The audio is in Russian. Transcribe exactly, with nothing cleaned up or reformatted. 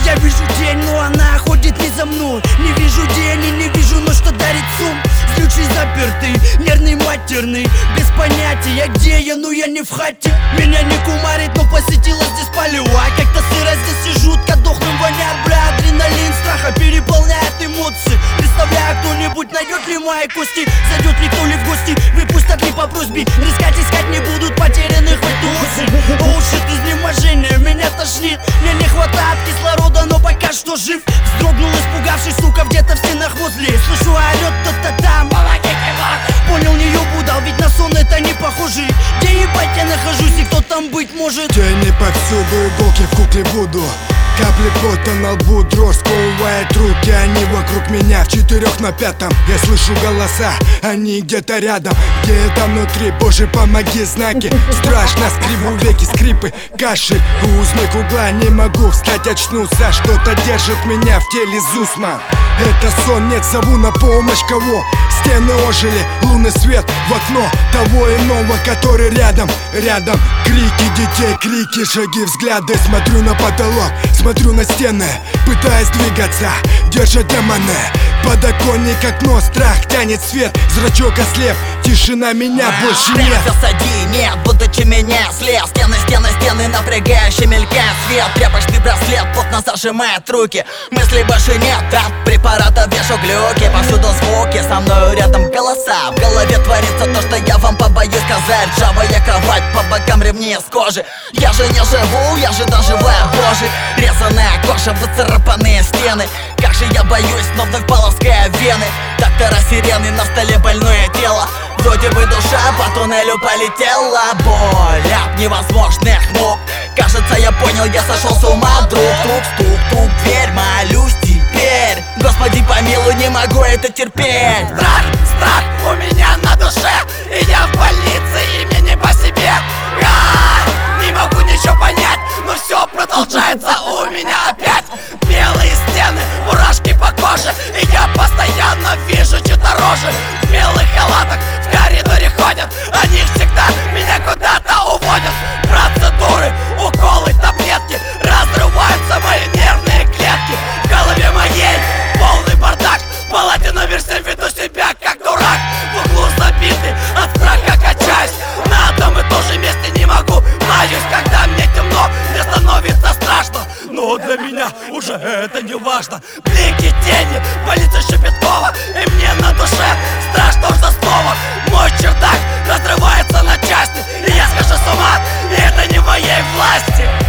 Я вижу день, но она ходит не за мной. Не вижу день и не вижу ночь, что дарит сон. Злючий, запертый, нервный, матерный, без понятия, где я, но я не в хате. Меня не кумарит, но посетила здесь полевая. Как-то сыро здесь и жутко, дохнем воняет, бля. Адреналин страха переполняет эмоции. Представляю, кто-нибудь найдет ли мои кости. Зайдет ли кто ли в гости, выпустят ли по просьбе. Рискать искать не будут потерянных в эту осень. О, шит, изнеможение, меня тошнит. Мне не хватает кислорода, но пока что жив. Вздрогнул, испугавшись, сука, где-то в стенах возле. Слышу, орёт кто-то там, помогите, вот. Понял, не ёбу дал, ведь на сон это не похоже. Где ебать я нахожусь и кто там быть может? Тени повсюду, иголки в кукле буду. Капли пота на лбу, дрожь сковывает руки. Они вокруг меня, в четырех на пятом. Я слышу голоса, они где-то рядом. Где это внутри, боже, помоги, знаки. Страшно, скребу веки, скрипы, кашель. Узник угла, не могу встать, очнулся. Что-то держит меня в теле, Зусман. Это сон, нет, зову на помощь кого? Стены ожили, лунный свет в окно того иного, который рядом, рядом. Крики детей, крики, шаги, взгляды. Смотрю на потолок, смотрю на стены, пытаясь двигаться, держат демоны. Подоконник, окно, страх тянет свет, зрачок ослеп, тишина, меня больше нет. Засади, нет, будучи меня след. Стены, стены, стены, напрягающий мелькает свет. Тряпочный браслет плотно зажимает руки. Мыслей больше нет, от препарата вешу глюки. Повсюду звуки, со мною рядом голоса. В голове творится то, что я вам побоюсь сказать. Ржавая кровать, по бокам ремни из кожи. Я же не живу, я же доживаю, боже. Резаная кожа, выцарапанные стены. Как же я боюсь, но вновь полоская вены. Доктора сирены, на столе больное тело. Вроде бы душа по туннелю полетела. Боль от невозможных мук. Кажется, я понял, я сошел с ума, друг. Тук-тук-тук, дверь, молюсь теперь. Господи помилуй, не могу это терпеть. Страх, страх у меня на душе. И я в больнице, и мне не по себе. А, не могу ничего понять, но все продолжается у меня опять. Белые стены, мурашки по коже. И я постоянно вижу чьи-то рожи. В белых халатах в коридоре ходят. Они всегда меня куда-то уводят. Процедуры, уколы, таблетки. Разрываются мои нервные клетки. В голове моей полный бардак. В палате номер семь веду себя как дурак. В углу забитый, от страха качаюсь. На одном и том же месте не могу. Маюсь, когда мне темно, мне становится страшно. Но для меня уже это не важно. Блики, тени, больница Шепеткова. И мне на душе страшно уже снова. Мой чердак разрывается на части. И я схожу с ума, и это не в моей власти.